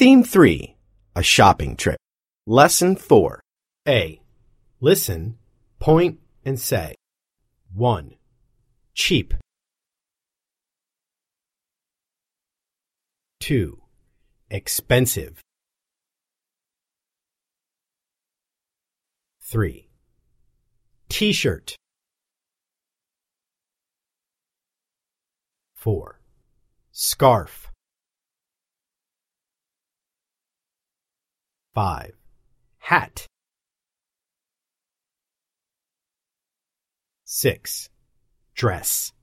Theme 3, a shopping trip. Lesson 4. A. Listen, point, and say. 1. Cheap. 2. Expensive. 3. T-shirt. 4. Scarf. 5. Hat. 6. Dress.